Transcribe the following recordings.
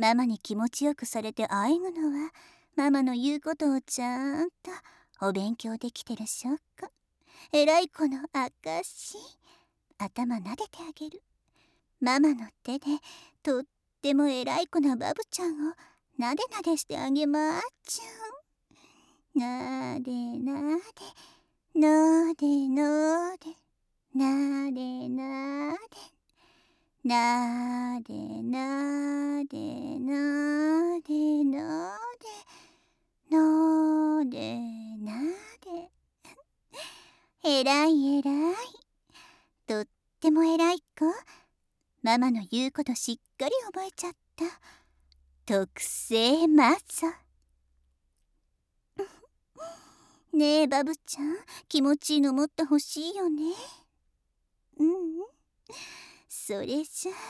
ママに気持ちよくされてあえぐのはママの言うことをちゃんとお勉強できてる証拠。偉い子の証。頭撫でてあげる。ママの手でとっても偉い子なバブちゃんをなでなでしてあげまーちゃん。なでなでなでなでなでなでなでなでなでなでなでなで。えらいえらい。とってもえらい子。ママの言うことしっかり覚えちゃった。特製マゾ。ねえバブちゃん、気持ちいいのもっと欲しいよね。それじゃ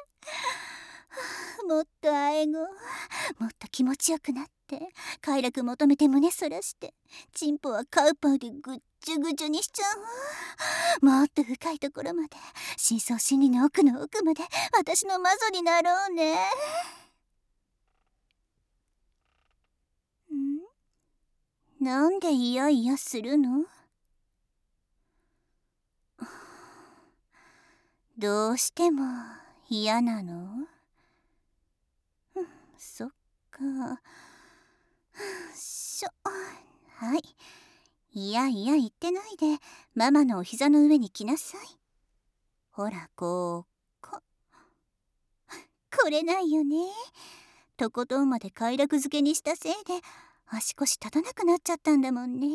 あもっとあえご、もっと気持ちよくなって快楽求めて胸そらしてチンポはカウパーでぐっちゅぐちゅにしちゃうわ。もっと深いところまで、深層心理の奥の奥まで私の魔女になろうね。なんでイヤイヤするの？どうしても嫌なの？そっか。はい。いやいや言ってないでママのお膝の上に来なさい。ほらこれないよね。とことんまで快楽づけにしたせいで足腰立たなくなっちゃったんだもんね。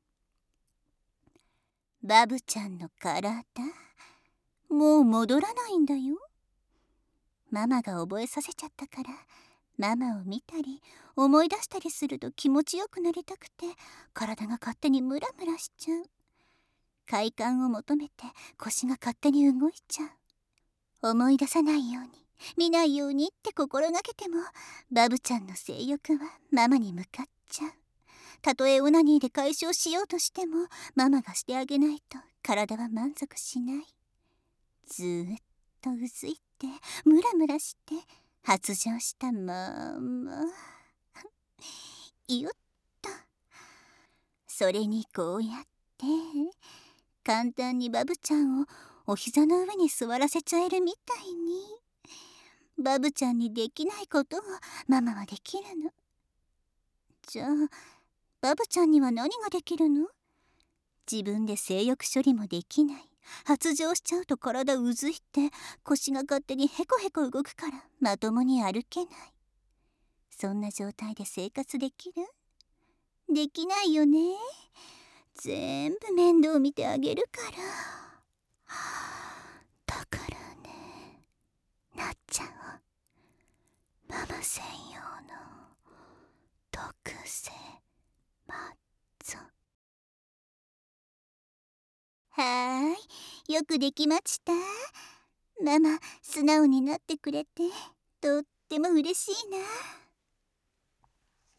バブちゃんの体もう戻らないんだよ。ママが覚えさせちゃったから、ママを見たり思い出したりすると気持ちよくなりたくて体が勝手にムラムラしちゃう。快感を求めて腰が勝手に動いちゃう。思い出さないように見ないようにって心がけてもバブちゃんの性欲はママに向かっちゃう。たとえオナニーで解消しようとしてもママがしてあげないと体は満足しない。ずーっとうずいてムラムラして発情したままよっと。それにこうやって簡単にバブちゃんをお膝の上に座らせちゃえるみたいに、バブちゃんにできないことをママはできるの。じゃあバブちゃんには何ができるの？自分で性欲処理もできない、発情しちゃうと体うずいて腰が勝手にヘコヘコ動くからまともに歩けない。そんな状態で生活できる？できないよね。全部面倒見てあげるから。だからね、なっちゃんをママ専用の特製マッゾ。はーい、よくできました。ママ素直になってくれてとっても嬉しいな。